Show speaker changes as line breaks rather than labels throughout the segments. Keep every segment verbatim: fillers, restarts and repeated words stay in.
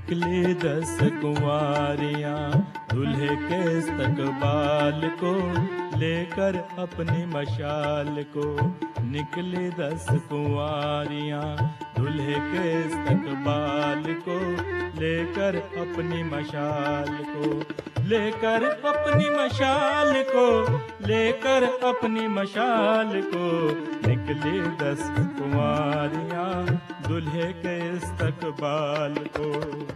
निकली दस कुंवारियां दूल्हे के इस्तकबाल को लेकर अपनी मशाल को। निकली दस कुंवारियां दूल्हे के इस्तकबाल को लेकर अपनी मशाल को, लेकर अपनी मशाल को, लेकर अपनी मशाल को। निकली दस कुंवारियां दूल्हे के इस्तकबाल को।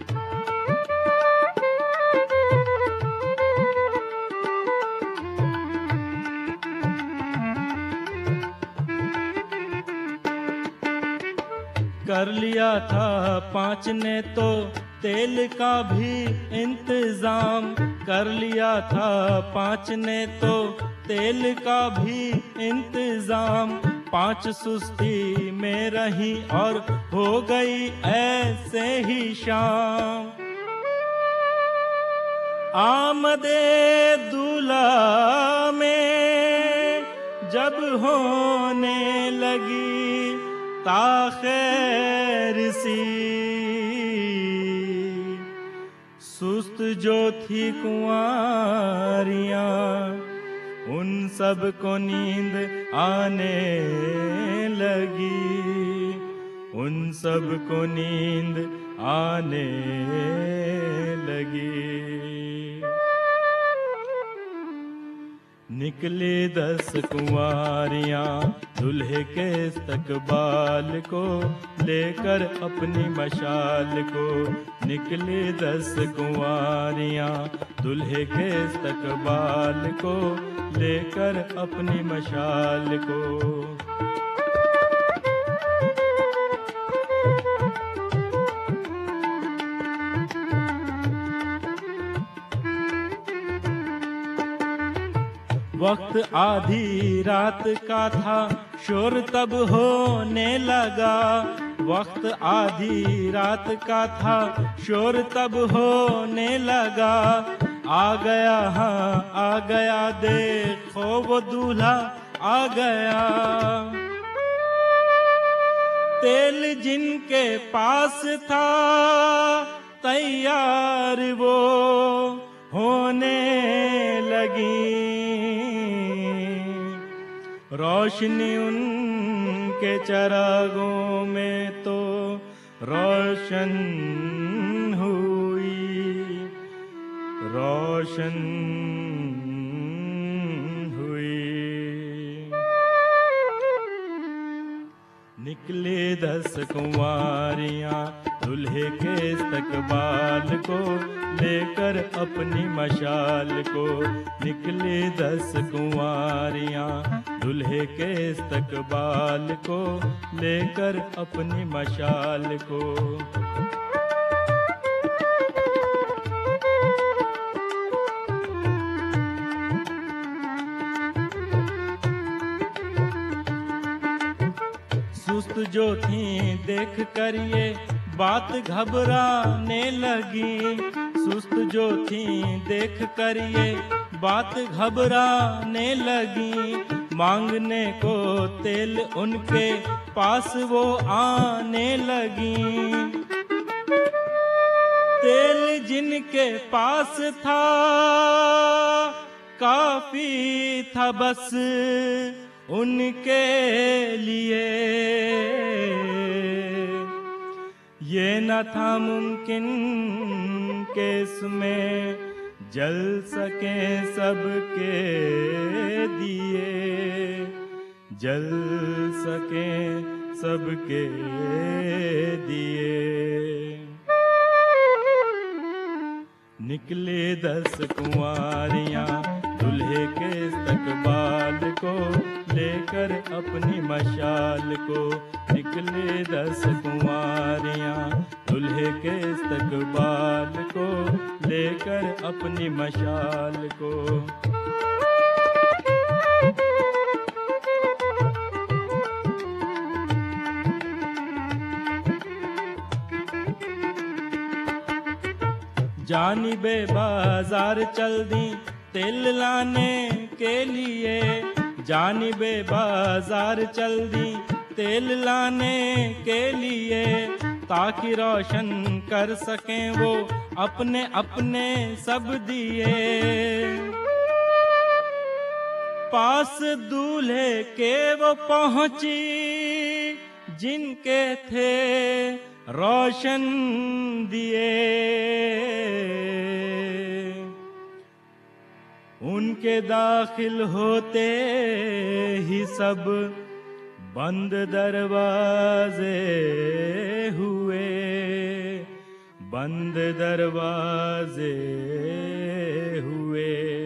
कर लिया था पांच ने तो तेल का भी इंतजाम, कर लिया था पांच ने तो तेल का भी इंतजाम। पांच सुस्ती में रही और हो गई ऐसे ही शाम। आमदे दूल्हा में जब होने लगी ताख़ैर सी, सुस्त जो थी कुंवारियां उन सब को नींद आने लगी, उन सब को नींद आने लगी। निकले दस कुंवारियां दूल्हे के इस्तकबाल को लेकर अपनी मशाल को। निकले दस कुंवारियां दूल्हे के इस्तकबाल को लेकर अपनी मशाल को। वक्त आधी रात का था शोर तब होने लगा, वक्त आधी रात का था शोर तब होने लगा। आ गया हाँ आ गया देखो वो दूल्हा आ गया। तेल जिनके पास था तैयार वो होने लगी, रोशनी उनके चरागों में तो रोशन हुई, रोशन हुई। निकले दस कुंवारियां दूल्हे के इस्तकबाल को लेकर अपनी मशाल को। निकले दस कुंवारियां दूल्हे के इस्तकबाल को लेकर अपनी मशाल को। सुस्त जो थी देख कर ये बात घबराने लगी, सुस्त जो थी देख कर ये बात घबराने लगी। मांगने को तेल उनके पास वो आने लगी, तेल जिनके पास था काफी था बस उनके लिए। ये न था मुमकिन कि इसमें जल सके सबके दिए, जल सके सबके दिए। निकले दस कुंवारियां दूल्हे के इस्तकबाल को लेकर अपनी मशाल को। निकले दस कुंवारियां दूल्हे के इस्तकबाल को लेकर अपनी मशाल को। जानिबे बाजार चल दी तेल लाने के लिए, जानिबे बाजार चल दी तेल लाने के लिए। ताकि रोशन कर सकें वो अपने अपने सब दिए। पास दूल्हे के वो पहुंची जिनके थे रोशन दिए। उनके दाखिल होते ही सब बंद दरवाजे हुए, बंद दरवाजे हुए।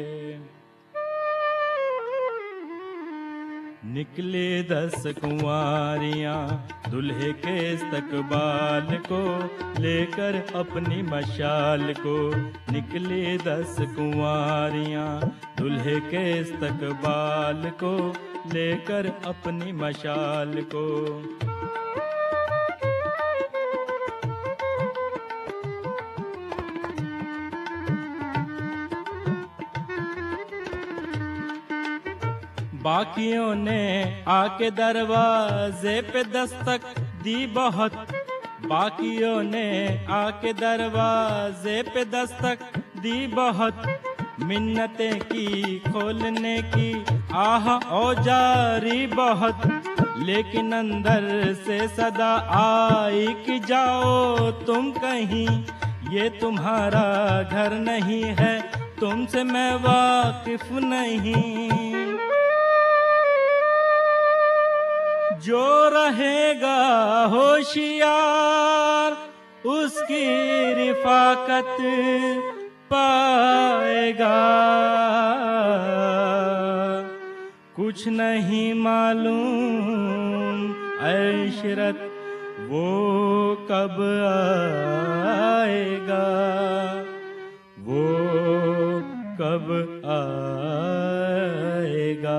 निकले दस कुंवारियां दुल्हे के इस्तकबाल को लेकर अपनी मशाल को। निकले दस कुंवारियां दुल्हे के इस्तकबाल को लेकर अपनी मशाल को। बाकियों ने आके दरवाजे पे दस्तक दी बहुत, बाकियों ने आके दरवाजे पे दस्तक दी बहुत। मिन्नतें की खोलने की आह औजारी बहुत, लेकिन अंदर से सदा आई कि जाओ तुम कहीं, ये तुम्हारा घर नहीं है, तुमसे मैं वाकिफ नहीं। जो रहेगा होशियार उसकी रिफाकत पाएगा। कुछ नहीं मालूम ऐशरत वो कब आएगा, वो कब आएगा।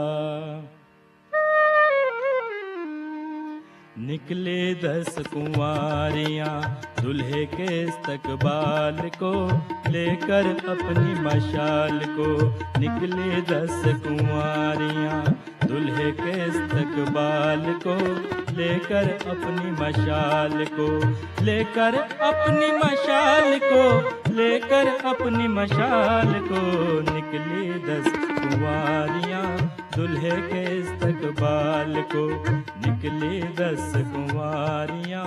निकले दस कुंवारियां दुल्हे के इस्तकबाल को लेकर अपनी मशाल को। निकले दस कुंवारियां दुल्हे के इस्तकबाल को लेकर अपनी मशाल को, लेकर अपनी मशाल को, लेकर अपनी मशाल को। निकली दस कुंवारियां दुल्हे के इस्तकबाल को, निकली दस कुंवारियां